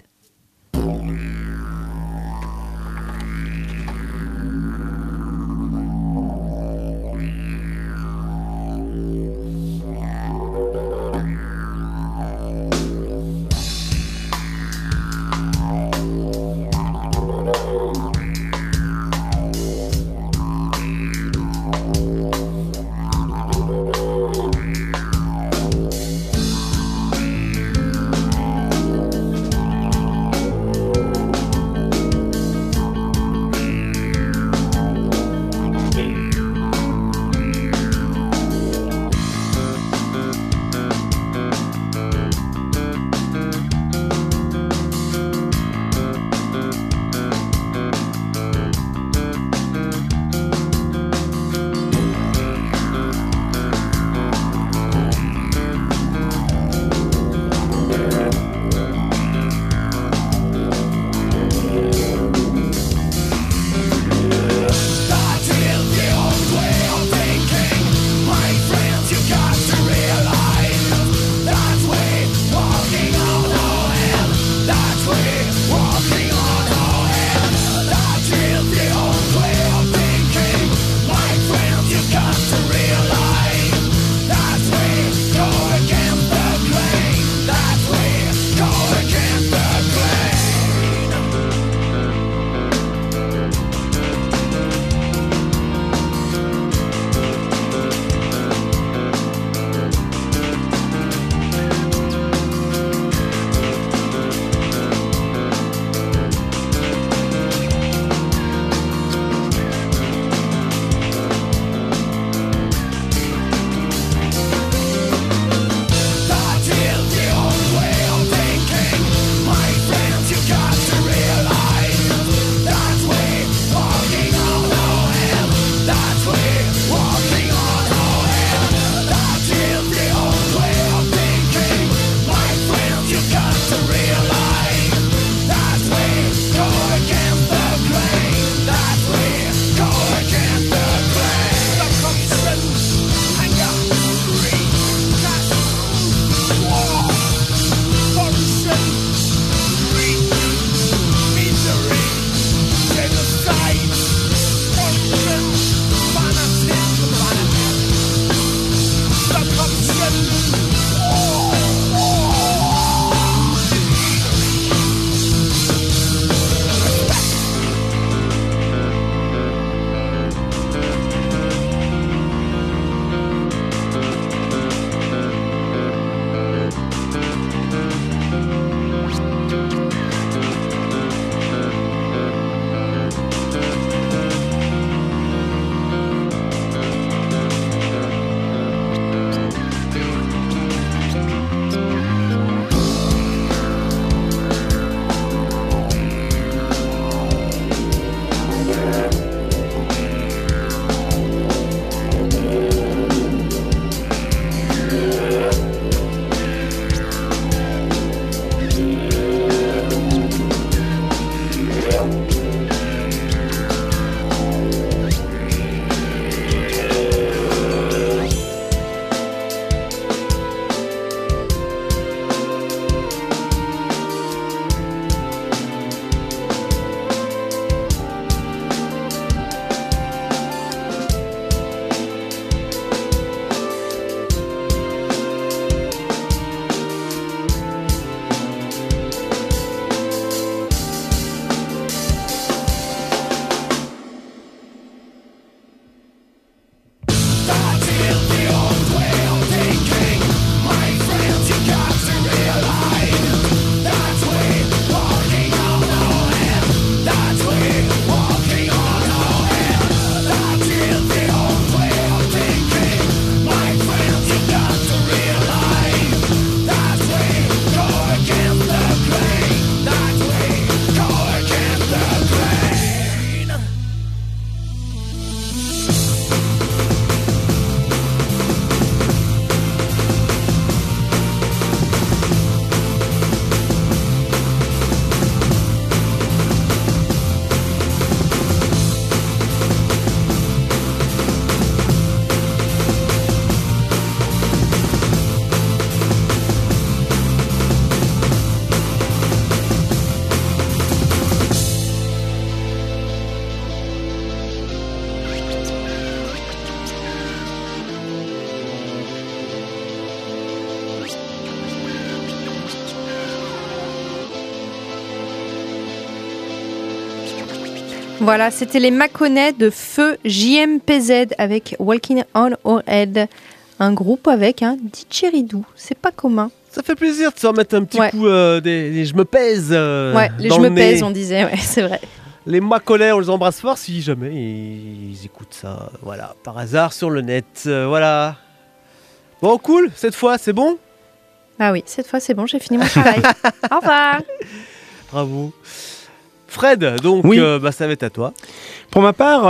Voilà, c'était les Mâconnais de Feu JMPZ avec Walking on Our Head. Un groupe avec un didgeridoo. C'est pas commun. Ça fait plaisir de se remettre un petit coup des je me pèse. Ouais, les je me pèse, on disait, ouais, c'est vrai. Les Mâconnais, on les embrasse fort si jamais ils écoutent ça, voilà, par hasard sur le net, voilà. Bon, cool, cette fois, c'est bon ? Ah oui, cette fois, c'est bon, j'ai fini mon travail. Au revoir. Bravo. Fred, donc, oui. Ça va être à toi. Pour ma part,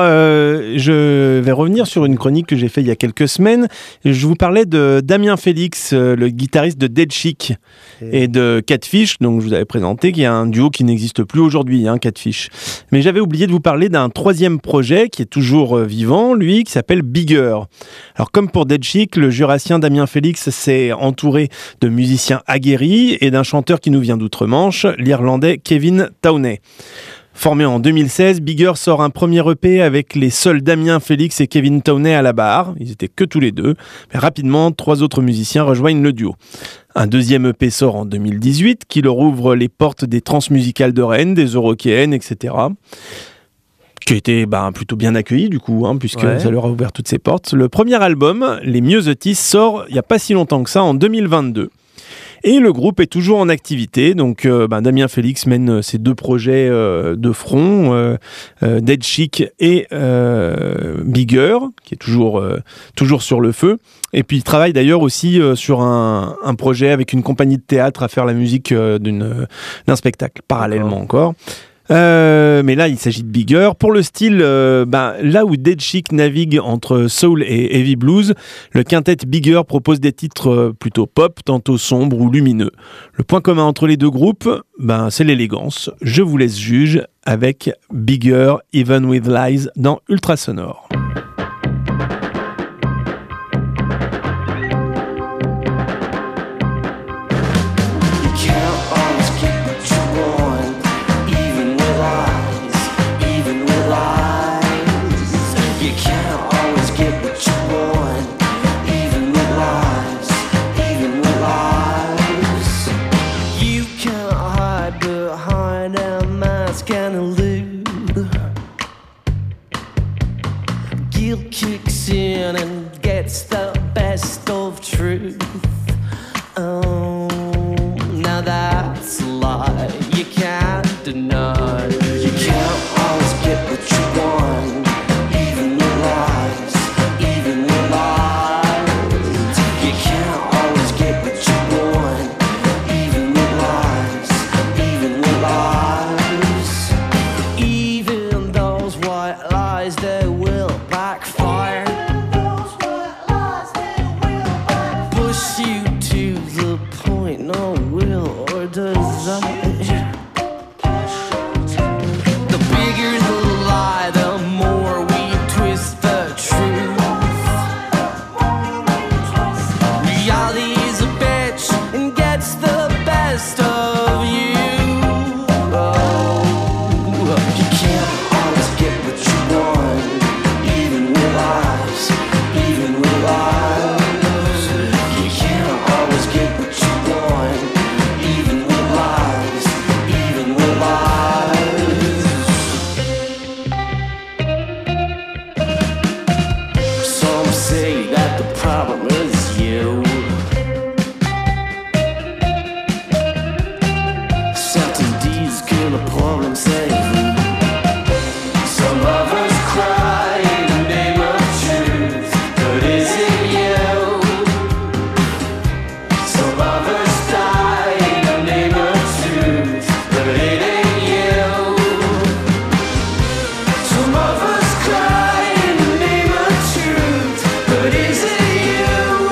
je vais revenir sur une chronique que j'ai faite il y a quelques semaines. Je vous parlais de Damien Félix, le guitariste de Dead Chic et de Catfish, donc je vous avais présenté, qui est un duo qui n'existe plus aujourd'hui, Catfish. Mais j'avais oublié de vous parler d'un troisième projet qui est toujours vivant, lui, qui s'appelle Bigger. Alors comme pour Dead Chic, le jurassien Damien Félix s'est entouré de musiciens aguerris et d'un chanteur qui nous vient d'outre-Manche, l'Irlandais Kevin Towney. Formé en 2016, Bigger sort un premier EP avec les seuls Damien Félix et Kevin Towney à la barre. Ils étaient que tous les deux. Mais rapidement, 3 autres musiciens rejoignent le duo. Un deuxième EP sort en 2018 qui leur ouvre les portes des transmusicales de Rennes, des Eurokéennes, etc. Qui a été plutôt bien accueilli du coup, puisque ça leur a ouvert toutes ses portes. Le premier album, Les Myosotis, sort il n'y a pas si longtemps que ça, en 2022. Et le groupe est toujours en activité, donc Damien Félix mène ses 2 projets de front, Dead Chic et Bigger, qui est toujours sur le feu. Et puis il travaille d'ailleurs aussi sur un projet avec une compagnie de théâtre à faire la musique d'un spectacle, parallèlement encore. Mais là, il s'agit de Bigger. Pour le style, là où Dead Chic navigue entre soul et heavy blues, le quintet Bigger propose des titres plutôt pop, tantôt sombres ou lumineux. Le point commun entre les 2 groupes, c'est l'élégance. Je vous laisse juge avec Bigger, Even with Lies dans Ultrasonore. Kicks in and gets the best of truth. Oh, now that's a lie you can't deny. You can't always get what you want, even with lies, even with lies. You can't always get what you want, even with lies, even with lies. Even those white lies, they will backfire. Push you to the point no will or desire. The bigger the lie, the more we twist the truth. Reality is a bitch and gets the best of you. Oh, you can't always get what you want, even with lies, even with lies. You can't always get what you want, even with lies, even with lies. Some say that the problem is you. Certainties kill a problem, say who? Some of us cry in the name of truth, but is it you? Some of us die in the name of truth, but it ain't you. Some of us cry in the name of truth, but is it you?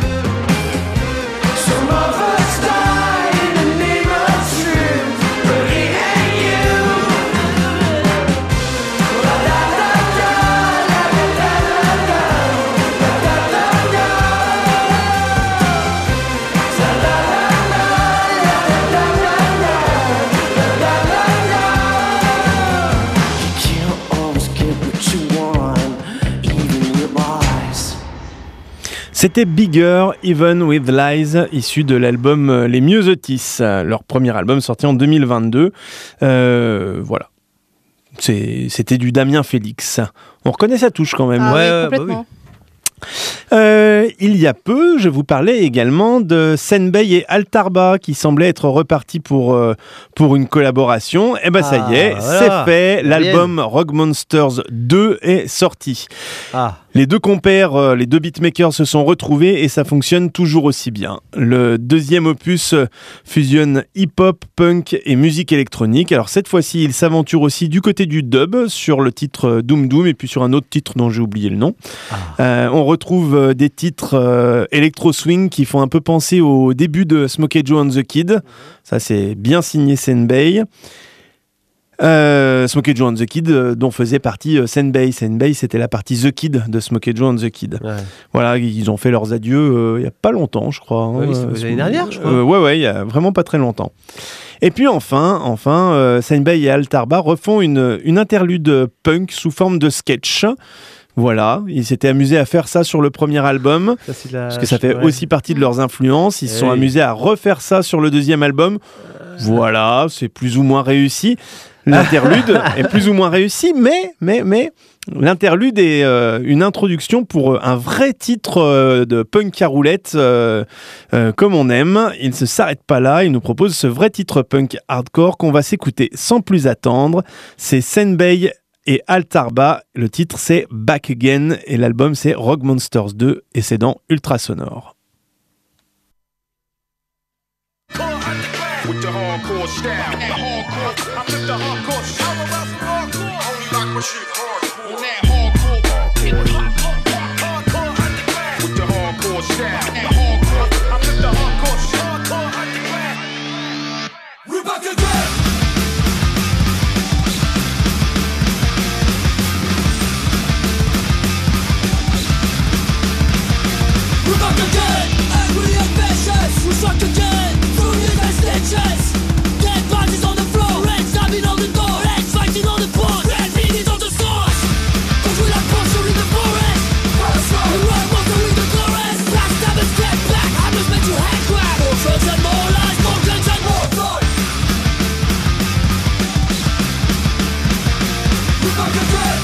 Some of us die in the name of truth, but it ain't you. La da da da, la da da da da, la da da da. La la la la, la da da da, la da da da. You can't always get what you want, even with lies. C'était Bigger, Even with Lies, issu de l'album Les Myosotis, leur premier album sorti en 2022. Voilà. C'était du Damien Félix. On reconnaît sa touche quand même. Ah Ouais, oui, bah complètement. Il y a peu, je vous parlais également de Senbei et Altarba qui semblaient être repartis pour une collaboration. Et ben ça y est, voilà. c'est fait. L'album Rock Monsters 2 est sorti. Ah, Les deux compères, les deux beatmakers se sont retrouvés et ça fonctionne toujours aussi bien. Le deuxième opus fusionne hip-hop, punk et musique électronique. Alors cette fois-ci, il s'aventure aussi du côté du dub sur le titre Doom Doom et puis sur un autre titre dont j'ai oublié le nom. On retrouve des titres électro-swing qui font un peu penser au début de Smokey Joe and the Kid. Ça, c'est bien signé Senbei. Smokey Joe and the Kid, dont faisait partie Senbei. Senbei, c'était la partie The Kid de Smokey Joe and the Kid. ouais. Voilà, ils ont fait leurs adieux il n'y a pas longtemps, je crois. Oui, c'était l'année dernière, je crois. Ouais, il y a vraiment pas très longtemps. Et puis enfin, Senbei et Altarba refont une interlude punk sous forme de sketch. Voilà, ils s'étaient amusés à faire ça sur le premier album, Ça, c'est la... parce que ça fait ouais. aussi partie de leurs influences. Ils se sont Oui. amusés à refaire ça sur le deuxième album. Voilà, c'est plus ou moins réussi. L'interlude est plus ou moins réussi, mais l'interlude est une introduction pour un vrai titre de punk à roulette comme on aime. Il ne se s'arrête pas là, il nous propose ce vrai titre punk hardcore qu'on va s'écouter sans plus attendre. C'est Senbei et Altarba, le titre c'est Back Again et l'album c'est Rock Monsters 2 et c'est dans Ultrasonore. With the hardcore style. That hardcore, I flip the hardcore style. I'm about some hardcore. Only rock my shit hardcore. On that hardcore, hip hop, hardcore underground. With the hardcore style. That hardcore, I flip the hardcore style. Hardcore underground. We're back again. We're back again. Angry and vicious. We struck again. Dead bodies on the floor, red stabbing on the door, heads fighting on the board, red bleeding on the source. Cause we're like monster in the forest. We run monster in the chorus. Black stabbers get back, hammers meant to head grab. More drugs and more lies, more guns and more blood. We're back again.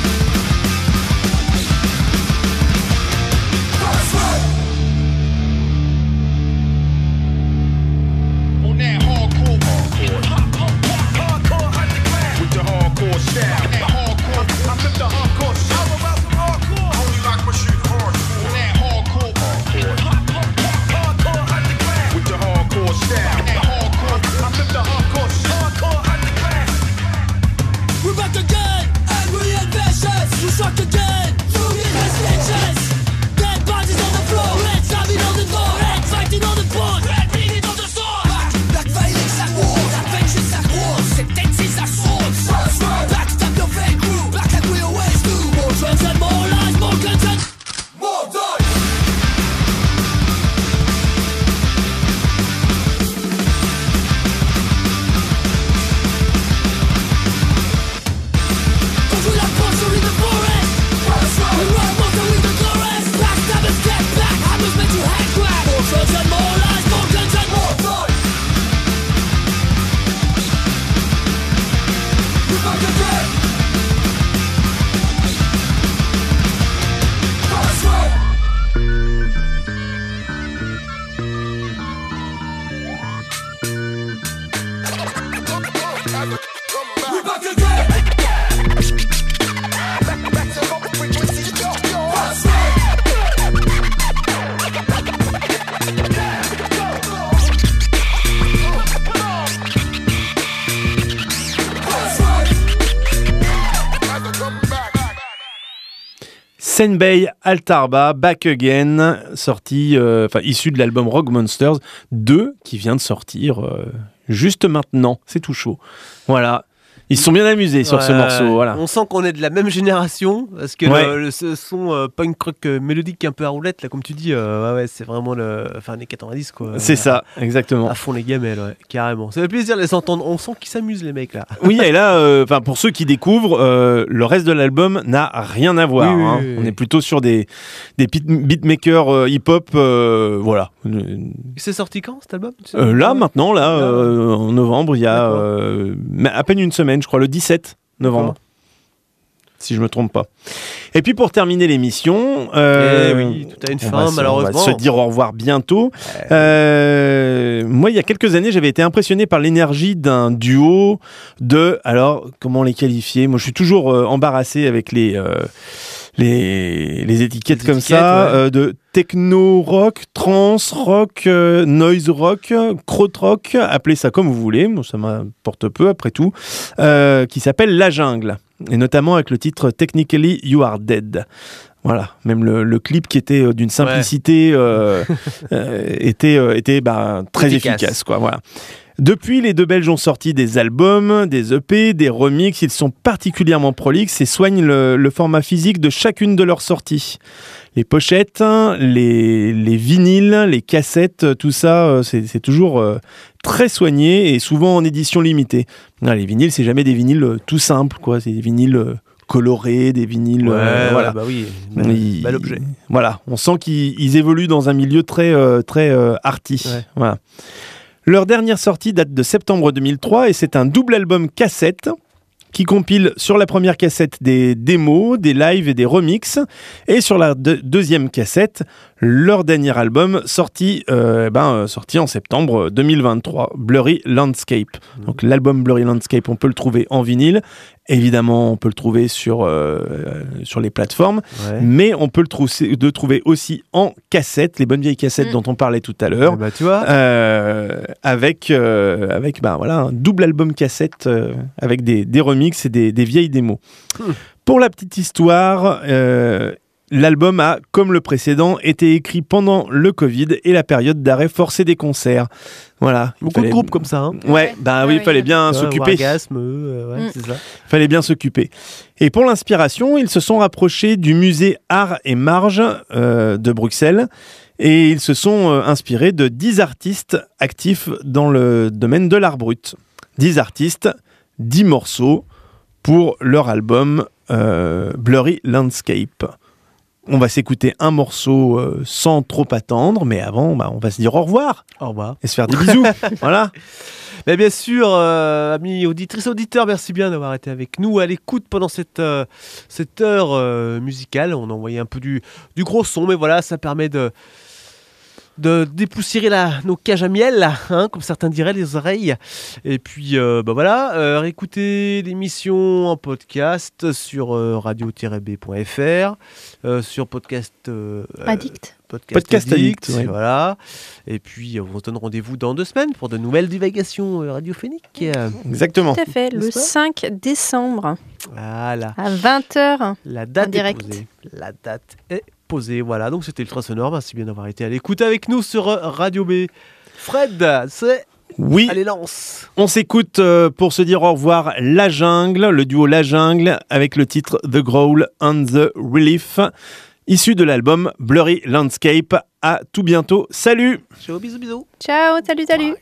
That's right. On that hardcore, hardcore underground. With the hardcore style, that hardcore, I flip the hardcore style. I'm about some hardcore. Only rock my shit hardcore. On that hardcore, hardcore underground. With the hardcore style, that hardcore, I flip the hardcore style. Hardcore underground. We're back again, angry and vicious. We struck again, through the stitches. Dead bodies on the floor, red stabbing on the door, heads fighting on the board, red bleeding on the sword. Black veiling sa rose, la vengeance sa rose, c'est peut-être c'est sa source. Backstab your fake crew, back like we always do. More drugs and more lies, more guns and more dice. Cause we're like monster in the forest. We run monster in the chorus. Backstabbers get back, hammers meant to head grab. More drugs and more lies, more guns and more dice. We're back again. That's right. We're back again. That's right. That's right. Senbei Altarba, Back Again, sorti, issu de l'album Rock Monsters 2, qui vient de sortir juste maintenant. C'est tout chaud. Voilà. Ils se sont bien amusés sur ce morceau. Voilà. On sent qu'on est de la même génération parce que Ouais. ce son punk rock mélodique un peu à roulette, là, comme tu dis, c'est vraiment les 90 quoi. C'est ça, exactement. À fond les gamelles, ouais, carrément. Ça fait plaisir de les entendre. On sent qu'ils s'amusent les mecs là. Oui, et là, pour ceux qui découvrent, le reste de l'album n'a rien à voir. Oui, hein. oui, oui. On est plutôt sur des beatmakers hip-hop, voilà. C'est sorti quand cet album Là, maintenant, en novembre, il y a D'accord. à peine une semaine, je crois, le 17. novembre. Si je me trompe pas. Et puis pour terminer l'émission, oui, tout a une fin, malheureusement. On va se dire au revoir bientôt. Moi, il y a quelques années, j'avais été impressionné par l'énergie d'un duo de... Alors, comment les qualifier ? Moi, je suis toujours embarrassé avec les étiquettes comme ça, ouais. De techno-rock, trans-rock, noise-rock, krautrock, appelez ça comme vous voulez, moi, ça m'importe peu après tout, qui s'appelle La Jungle, et notamment avec le titre Technically You Are Dead. Voilà, même le clip qui était d'une simplicité était très efficace, quoi. Voilà. Depuis, les deux Belges ont sorti des albums, des EP, des remixes. Ils sont particulièrement prolixes et soignent le format physique de chacune de leurs sorties. Les pochettes, les vinyles, les cassettes, tout ça, c'est toujours très soigné et souvent en édition limitée. Non, les vinyles, c'est jamais des vinyles tout simples, quoi. C'est des vinyles colorés, des vinyles... voilà. Bah oui, bel objet. Voilà, on sent qu'ils évoluent dans un milieu très arty. Ouais. Voilà. Leur dernière sortie date de septembre 2003 et c'est un double album cassette qui compile sur la première cassette des démos, des lives et des remixes, et sur la deuxième cassette, leur dernier album sorti en septembre 2023, Blurry Landscape. Donc l'album Blurry Landscape, on peut le trouver en vinyle. Évidemment, on peut le trouver sur les plateformes, mais on peut le trouver aussi en cassette, les bonnes vieilles cassettes dont on parlait tout à l'heure, tu vois. avec un double album cassette avec des remixes et des vieilles démos. Pour la petite histoire, l'album a, comme le précédent, été écrit pendant le Covid et la période d'arrêt forcé des concerts. Voilà. Beaucoup de groupes comme ça. Hein. Il fallait bien s'occuper. Orgasme, c'est ça. Il fallait bien s'occuper. Et pour l'inspiration, ils se sont rapprochés du musée Art et Marge de Bruxelles et ils se sont inspirés de 10 artistes actifs dans le domaine de l'art brut. 10 artistes, 10 morceaux pour leur album Blurry Landscape. On va s'écouter un morceau sans trop attendre, mais avant, on va se dire au revoir. Au revoir. Et se faire des bisous. Voilà. Mais bien sûr, amis auditrices, auditeurs, merci bien d'avoir été avec nous à l'écoute pendant cette heure musicale. On a envoyé un peu du gros son, mais voilà, ça permet de dépoussiérer nos cages à miel, hein, comme certains diraient, les oreilles. Et puis, réécoutez l'émission en podcast sur radio-b.fr, sur podcast Addict. Podcast Addict, voilà. Et puis, on vous donne rendez-vous dans 2 semaines pour de nouvelles divagations radiophoniques. Exactement. Tout à fait, le 5 décembre. Voilà. À 20h. La date est posée. La date est posée. Voilà, donc c'était Ultra Sonore. Merci bien d'avoir été à l'écoute avec nous sur Radio B. Fred, oui. Allez, lance. On s'écoute pour se dire au revoir Le duo La Jungle, avec le titre The Growl and the Relief, issu de l'album Blurry Landscape. À tout bientôt. Salut. Ciao, bisous. Ciao, salut. Bye.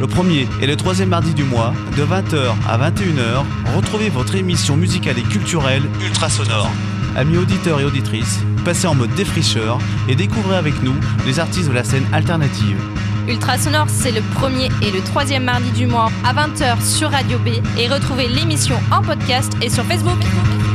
premier et le troisième mardi du mois, de 20h à 21h, retrouvez votre émission musicale et culturelle Ultrasonore. Amis auditeurs et auditrices, passez en mode défricheur et découvrez avec nous les artistes de la scène alternative. Ultrasonore, c'est le premier et le troisième mardi du mois à 20h sur Radio B et retrouvez l'émission en podcast et sur Facebook.